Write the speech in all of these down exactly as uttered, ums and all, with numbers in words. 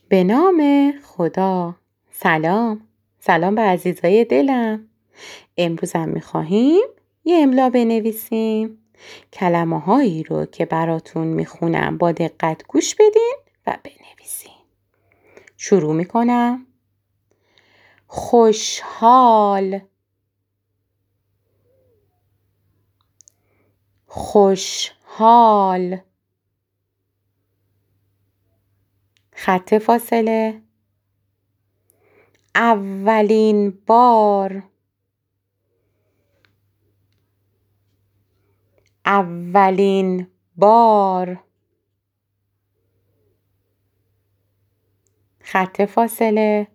به نام خدا. سلام سلام به عزیزای دلم. امروز هم میخواهیم یه املا بنویسیم. کلمه هایی رو که براتون میخونم با دقت گوش بدین و بنویسین. شروع میکنم. خوشحال، خوشحال. خط فاصله. اولین بار، اولین بار. خط فاصله.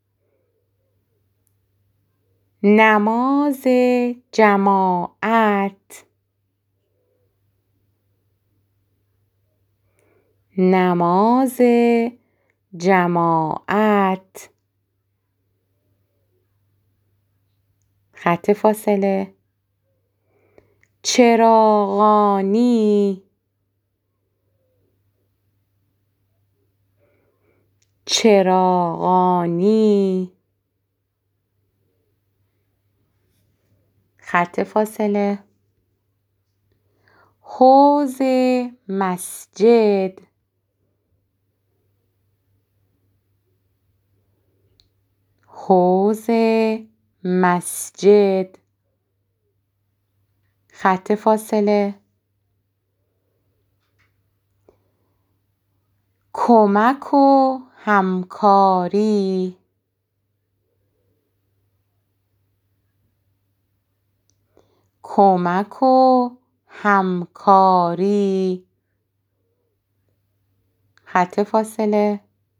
نماز جماعت، نماز جماعت. خط فاصله. چراغانی، چراغانی. خط فاصله. حوض مسجد، حوض مسجد. خط فاصله. کمک و همکاری، کمک و همکاری. خط فاصله.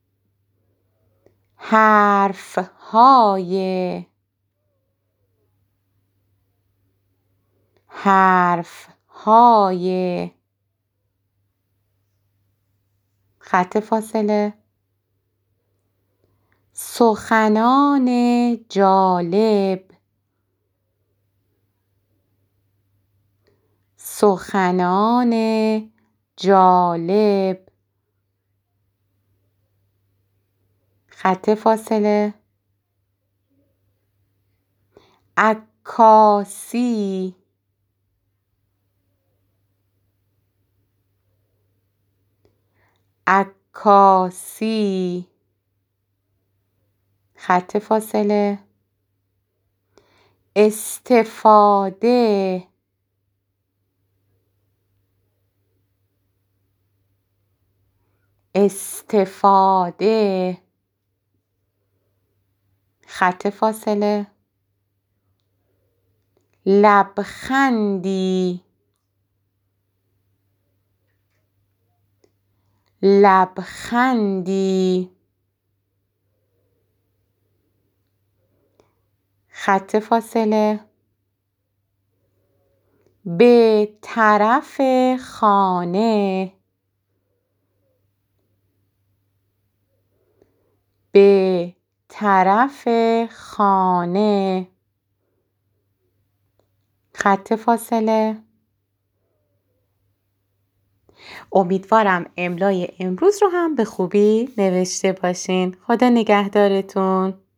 حرف های، حرف های. خط فاصله. سخنان جالب، سخنان جالب. خط فاصله. عکاسی، عکاسی. خط فاصله. استفاده، استفاده. خط فاصله. لبخندی، لبخندی. خط فاصله. به طرف خانه، به طرف خانه. خط فاصله. امیدوارم املای امروز رو هم به خوبی نوشته باشین. خدا نگهدارتون.